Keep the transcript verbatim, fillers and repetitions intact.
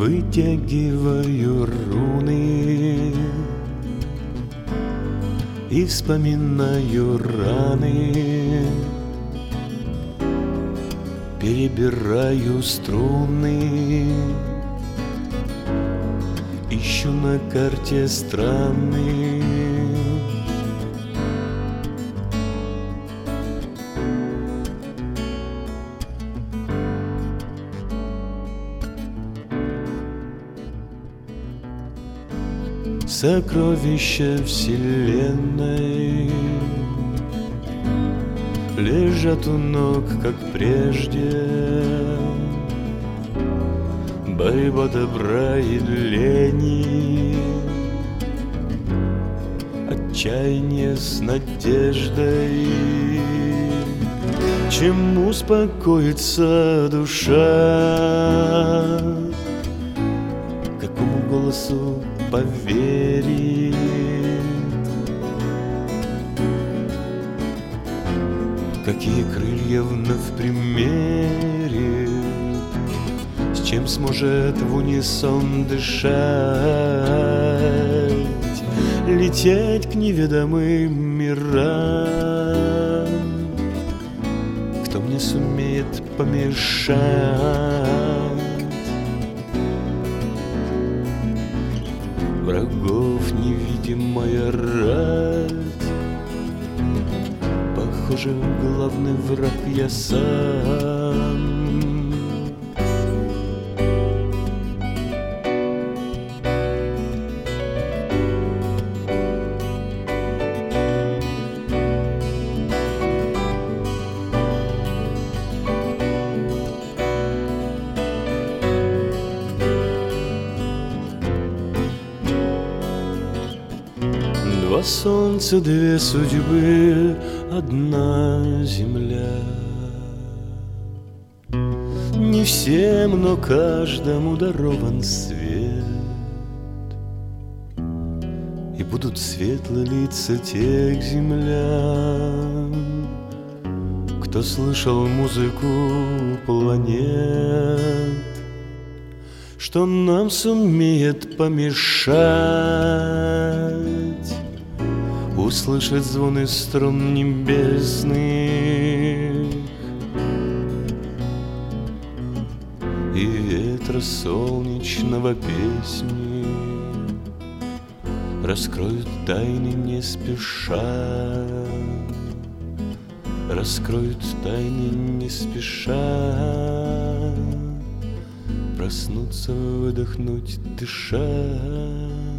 Вытягиваю руны и вспоминаю раны, перебираю струны, ищу на карте страны. Сокровища вселенной лежат у ног, как прежде. Борьба добра и лени, отчаяние с надеждой. Чем успокоится душа, какому голосу поверит? Какие крылья вновь примерит? С чем сможет в унисон дышать? Лететь к неведомым мирам? Кто мне сумеет помешать? Врагов невидимая рать, похоже, главный враг я сам. Два солнца, две судьбы, одна земля. Не всем, но каждому дарован свет, и будут светлы лица тех землян, кто слышал музыку планет, что нам сумеет помешать услышать звоны струн небесных и ветра солнечного песни раскроют тайны не спеша, раскроют тайны не спеша, проснуться, выдохнуть, дыша.